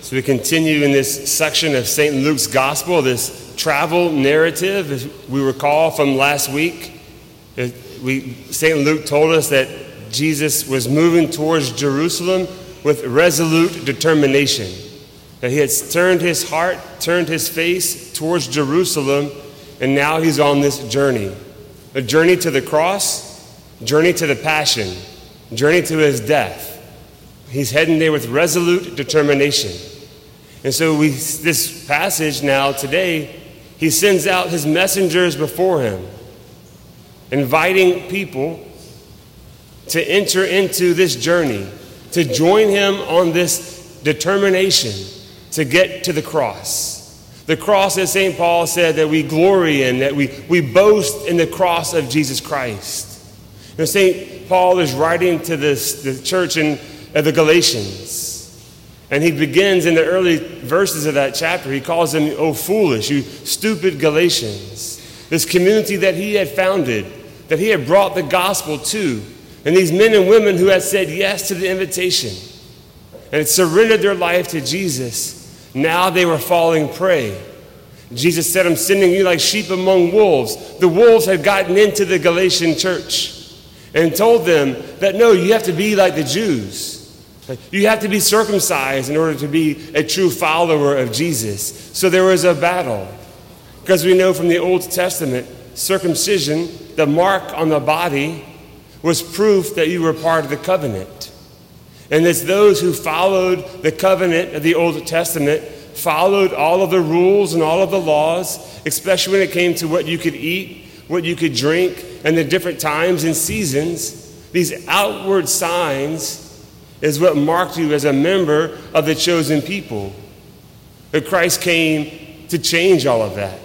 So we continue in this section of St. Luke's Gospel, this travel narrative, as we recall from last week. St. Luke told us that Jesus was moving towards Jerusalem with resolute determination. That he had turned his heart, turned his face towards Jerusalem, and now he's on this journey. A journey to the cross, journey to the passion, journey to his death. He's heading there with resolute determination. And so this passage now today, he sends out his messengers before him, inviting people to enter into this journey, to join him on this determination to get to the cross. The cross, as St. Paul said, that we glory in, that we boast in the cross of Jesus Christ. You know, St. Paul is writing to the church in the Galatians. And he begins in the early verses of that chapter, he calls them, "Oh, foolish, you stupid Galatians." This community that he had founded, that he had brought the gospel to, and these men and women who had said yes to the invitation and had surrendered their life to Jesus, now they were falling prey. Jesus said, "I'm sending you like sheep among wolves." The wolves had gotten into the Galatian church and told them that, no, you have to be like the Jews. You have to be circumcised in order to be a true follower of Jesus. So there was a battle. Because we know from the Old Testament, circumcision, the mark on the body, was proof that you were part of the covenant. And it's those who followed the covenant of the Old Testament, followed all of the rules and all of the laws, especially when it came to what you could eat, what you could drink, and the different times and seasons. These outward signs is what marked you as a member of the chosen people. But Christ came to change all of that.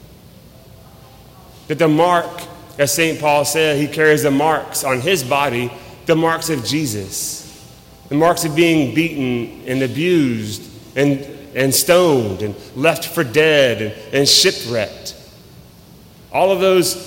That the mark, as St. Paul said, he carries the marks on his body, the marks of Jesus. The marks of being beaten and abused and stoned and left for dead and shipwrecked. All of those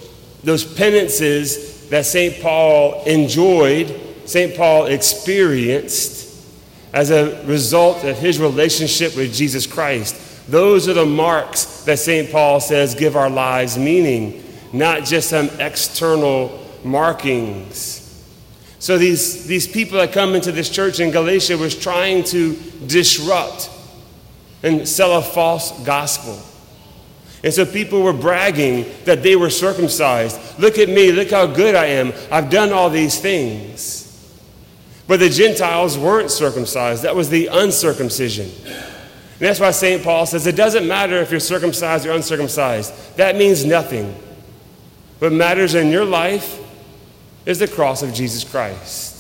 penances that St. Paul enjoyed, St. Paul experienced as a result of his relationship with Jesus Christ. Those are the marks that St. Paul says give our lives meaning, not just some external markings. So these people that come into this church in Galatia was trying to disrupt and sell a false gospel. And so people were bragging that they were circumcised. Look at me, look how good I am. I've done all these things. But the Gentiles weren't circumcised. That was the uncircumcision. And that's why St. Paul says it doesn't matter if you're circumcised or uncircumcised. That means nothing. What matters in your life is the cross of Jesus Christ.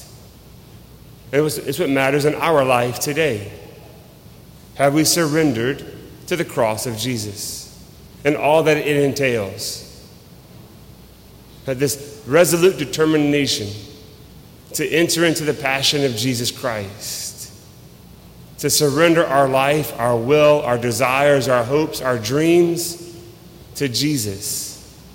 It's what matters in our life today. Have we surrendered to the cross of Jesus and all that it entails? That this resolute determination to enter into the passion of Jesus Christ, to surrender our life, our will, our desires, our hopes, our dreams to Jesus.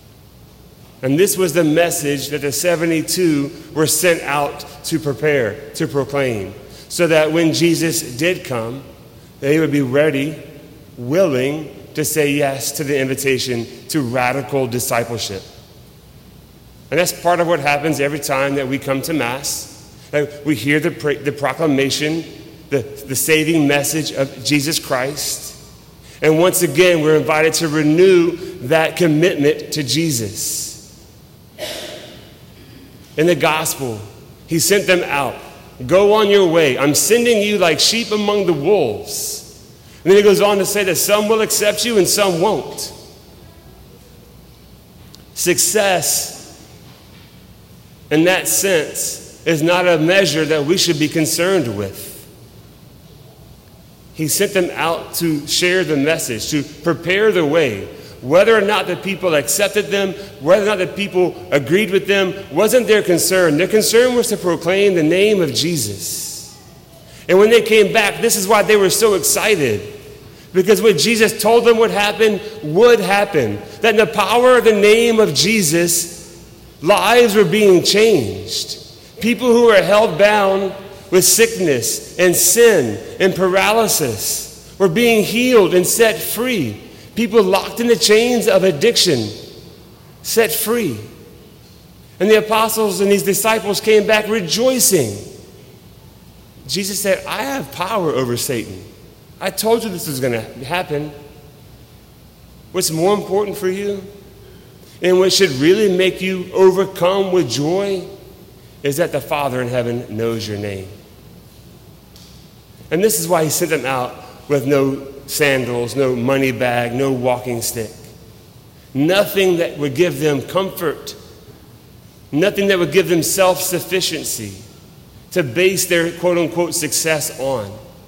And this was the message that the 72 were sent out to prepare, to proclaim, so that when Jesus did come, they would be ready, willing to say yes to the invitation to radical discipleship. And that's part of what happens every time that we come to Mass. We hear the proclamation, the saving message of Jesus Christ. And once again, we're invited to renew that commitment to Jesus. In the gospel, he sent them out. Go on your way. I'm sending you like sheep among the wolves. And then he goes on to say that some will accept you and some won't. Success, in that sense, is not a measure that we should be concerned with. He sent them out to share the message, to prepare the way. Whether or not the people accepted them, whether or not the people agreed with them, wasn't their concern. Their concern was to proclaim the name of Jesus. And when they came back, this is why they were so excited. Because what Jesus told them would happen. That in the power of the name of Jesus, lives were being changed. People who were held bound with sickness and sin and paralysis were being healed and set free. People locked in the chains of addiction, set free. And the apostles and these disciples came back rejoicing. Jesus said, I have power over Satan. I told you this was going to happen. What's more important for you, and what should really make you overcome with joy, is that the Father in heaven knows your name. And this is why he sent them out with no sandals, no money bag, no walking stick. Nothing that would give them comfort. Nothing that would give them self-sufficiency to base their quote-unquote success on.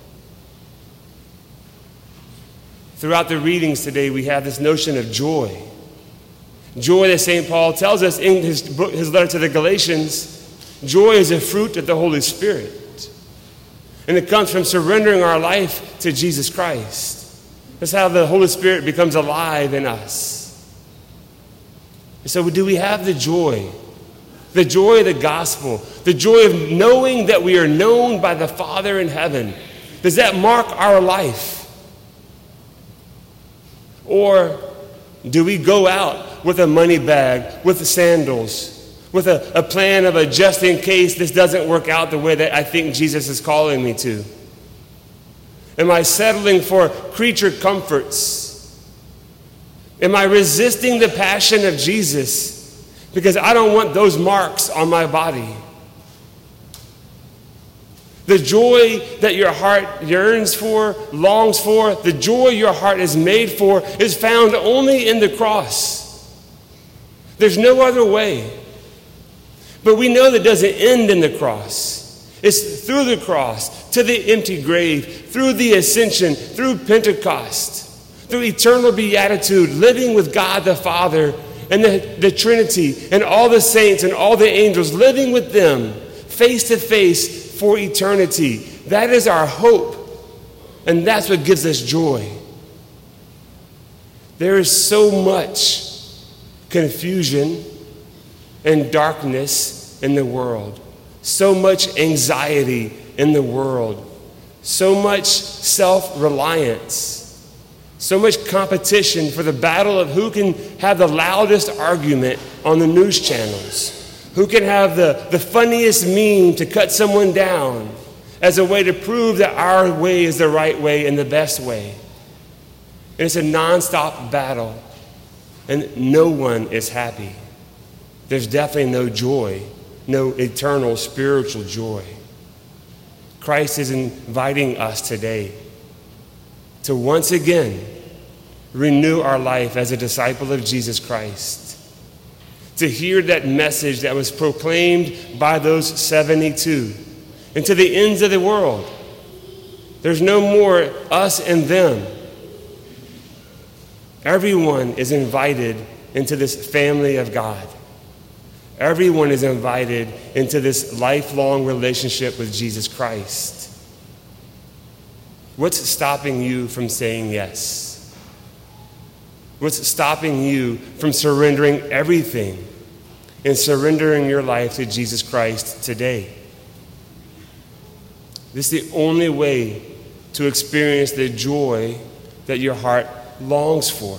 Throughout the readings today, we have this notion of joy. Joy that St. Paul tells us in his letter to the Galatians, joy is a fruit of the Holy Spirit. And it comes from surrendering our life to Jesus Christ. That's how the Holy Spirit becomes alive in us. And so do we have the joy of the gospel, the joy of knowing that we are known by the Father in heaven? Does that mark our life? Or do we go out with a money bag, with the sandals, with a plan of a just in case this doesn't work out the way that I think Jesus is calling me to? Am I settling for creature comforts? Am I resisting the passion of Jesus because I don't want those marks on my body? The joy that your heart yearns for, longs for, the joy your heart is made for is found only in the cross. There's no other way. But we know that doesn't end in the cross. It's through the cross, to the empty grave, through the ascension, through Pentecost, through eternal beatitude, living with God the Father and the Trinity and all the saints and all the angels, living with them face to face for eternity. That is our hope, and that's what gives us joy. There is so much confusion and darkness in the world, so much anxiety in the world, so much self-reliance, so much competition for the battle of who can have the loudest argument on the news channels, who can have the funniest meme to cut someone down as a way to prove that our way is the right way and the best way. And it's a nonstop battle, and no one is happy. There's definitely no joy, no eternal spiritual joy. Christ is inviting us today to once again renew our life as a disciple of Jesus Christ, to hear that message that was proclaimed by those 72 and to the ends of the world. There's no more us and them. Everyone is invited into this family of God. Everyone is invited into this lifelong relationship with Jesus Christ. What's stopping you from saying yes? What's stopping you from surrendering everything and surrendering your life to Jesus Christ today? This is the only way to experience the joy that your heart longs for.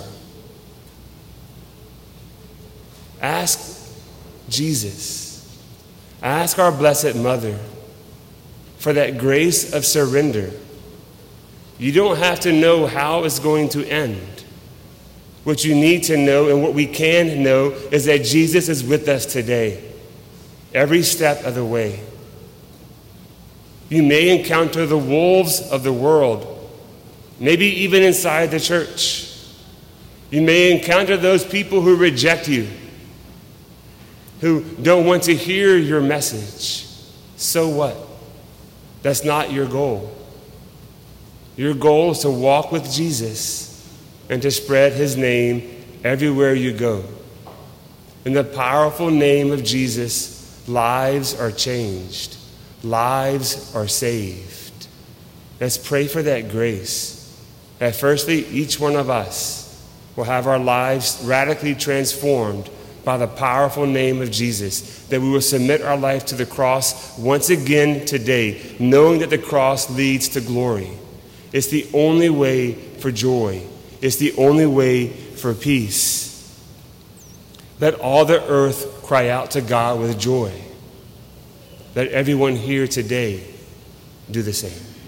Ask Jesus. Ask our Blessed Mother for that grace of surrender. You don't have to know how it's going to end. What you need to know and what we can know is that Jesus is with us today, every step of the way. You may encounter the wolves of the world, maybe even inside the church. You may encounter those people who reject you, who don't want to hear your message. So what? That's not your goal. Your goal is to walk with Jesus and to spread his name everywhere you go. In the powerful name of Jesus, lives are changed. Lives are saved. Let's pray for that grace. That firstly, each one of us will have our lives radically transformed by the powerful name of Jesus, that we will submit our life to the cross once again today, knowing that the cross leads to glory. It's the only way for joy. It's the only way for peace. Let all the earth cry out to God with joy. Let everyone here today do the same.